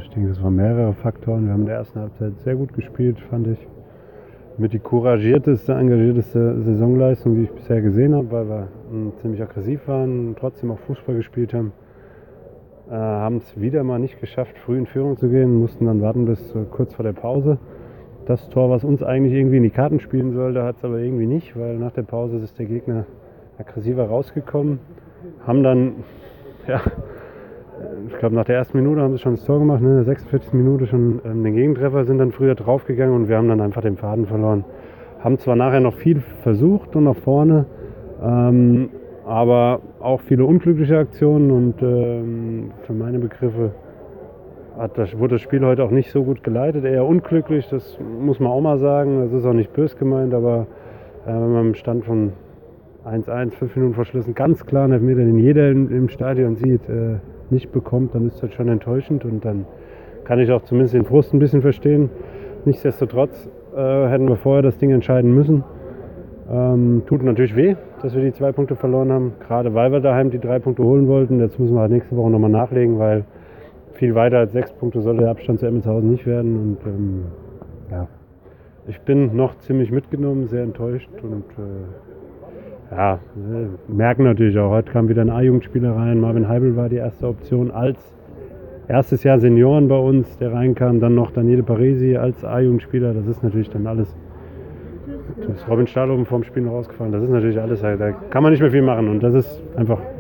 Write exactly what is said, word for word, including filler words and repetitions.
ich denke, das waren mehrere Faktoren. Wir haben in der ersten Halbzeit sehr gut gespielt, fand ich. Mit die couragierteste, engagierteste Saisonleistung, die ich bisher gesehen habe, weil wir m, ziemlich aggressiv waren und trotzdem auch Fußball gespielt haben. Äh, haben es wieder mal nicht geschafft, früh in Führung zu gehen, mussten dann warten bis äh, kurz vor der Pause. Das Tor, was uns eigentlich irgendwie in die Karten spielen sollte, hat es aber irgendwie nicht, weil nach der Pause ist der Gegner aggressiver rausgekommen. Haben dann, ja, ich glaube nach der ersten Minute haben sie schon das Tor gemacht, ne? In der sechsundvierzigsten Minute schon ähm, den Gegentreffer, sind dann früher draufgegangen und wir haben dann einfach den Faden verloren. Haben zwar nachher noch viel versucht und nach vorne, ähm, aber auch viele unglückliche Aktionen und ähm, für meine Begriffe hat das, wurde das Spiel heute auch nicht so gut geleitet, eher unglücklich, das muss man auch mal sagen, das ist auch nicht böse gemeint, aber äh, wenn man im Stand von eins eins, fünf Minuten Verschlussen ganz klar einen Elfmeter, den jeder im, im Stadion sieht, äh, nicht bekommt, dann ist das schon enttäuschend und dann kann ich auch zumindest den Frust ein bisschen verstehen. Nichtsdestotrotz äh, hätten wir vorher das Ding entscheiden müssen. Ähm, tut natürlich weh, dass wir die zwei Punkte verloren haben, gerade weil wir daheim die drei Punkte holen wollten. Jetzt müssen wir halt nächste Woche nochmal nachlegen, weil viel weiter als sechs Punkte soll der Abstand zu Emmelshausen nicht werden. Und ähm, ja, ich bin noch ziemlich mitgenommen, sehr enttäuscht und äh, ja, wir merken natürlich auch, heute kam wieder ein A-Jugendspieler rein. Marvin Heibel war die erste Option als erstes Jahr Senioren bei uns, der reinkam. Dann noch Daniele Parisi als A-Jugendspieler. Das ist natürlich dann alles. Da ist Robin Stahlhofen vom Spiel noch rausgefallen. Das ist natürlich alles, da kann man nicht mehr viel machen und das ist einfach